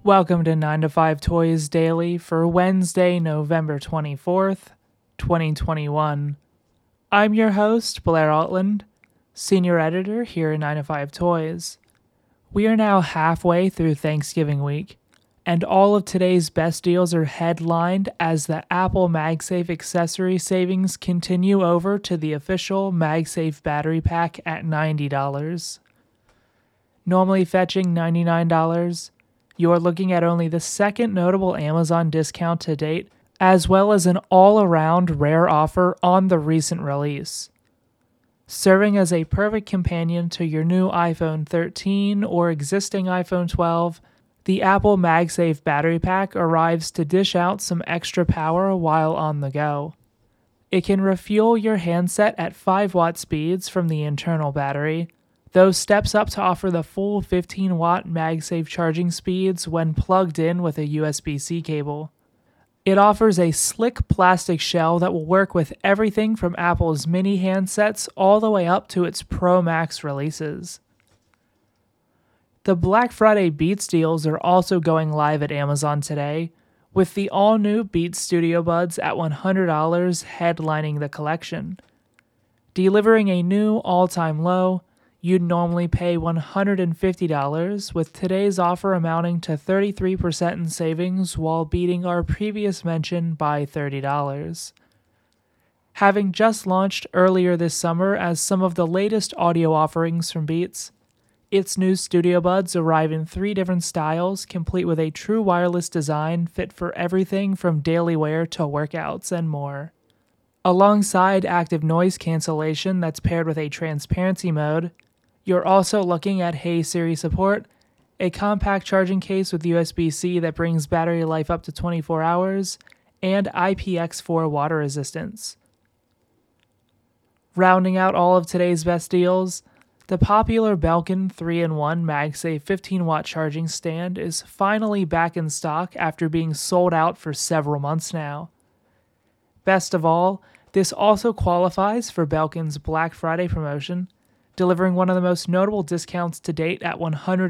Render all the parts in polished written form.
Welcome to 9 to 5 Toys Daily for Wednesday, November 24th, 2021. I'm your host, Blair Altland, Senior Editor here at 9 to 5 Toys. We are now halfway through Thanksgiving week, and all of today's best deals are headlined as the Apple MagSafe accessory savings continue over to the official MagSafe battery pack at $90. Normally fetching $99, you're looking at only the second notable Amazon discount to date, as well as an all-around rare offer on the recent release. Serving as a perfect companion to your new iPhone 13 or existing iPhone 12, the Apple MagSafe battery pack arrives to dish out some extra power while on the go. It can refuel your handset at 5-watt speeds from the internal battery, though steps up to offer the full 15-watt MagSafe charging speeds when plugged in with a USB-C cable. It offers a slick plastic shell that will work with everything from Apple's mini handsets all the way up to its Pro Max releases. The Black Friday Beats deals are also going live at Amazon today, with the all-new Beats Studio Buds at $100 headlining the collection. Delivering a new all-time low, you'd normally pay $150, with today's offer amounting to 33% in savings while beating our previous mention by $30. Having just launched earlier this summer as some of the latest audio offerings from Beats, its new Studio Buds arrive in 3 different styles, complete with a true wireless design fit for everything from daily wear to workouts and more. Alongside active noise cancellation that's paired with a transparency mode, you're also looking at Hey Siri support, a compact charging case with USB-C that brings battery life up to 24 hours, and IPX4 water resistance. Rounding out all of today's best deals, the popular Belkin 3-in-1 MagSafe 15-watt charging stand is finally back in stock after being sold out for several months now. Best of all, this also qualifies for Belkin's Black Friday promotion, delivering one of the most notable discounts to date at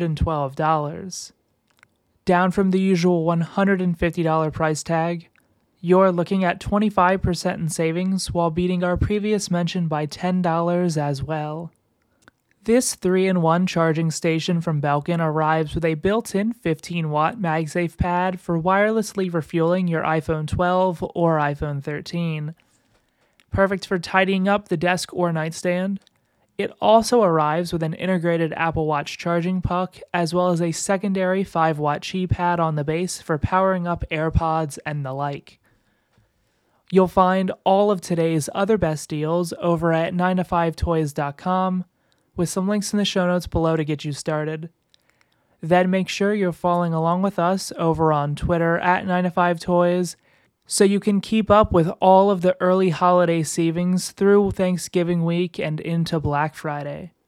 $112. Down from the usual $150 price tag, you're looking at 25% in savings while beating our previous mention by $10 as well. This 3-in-1 charging station from Belkin arrives with a built-in 15-watt MagSafe pad for wirelessly refueling your iPhone 12 or iPhone 13. Perfect for tidying up the desk or nightstand. It also arrives with an integrated Apple Watch charging puck, as well as a secondary 5-watt Qi pad on the base for powering up AirPods and the like. You'll find all of today's other best deals over at 9to5toys.com, with some links in the show notes below to get you started. Then make sure you're following along with us over on Twitter at 9to5toys, so you can keep up with all of the early holiday savings through Thanksgiving week and into Black Friday.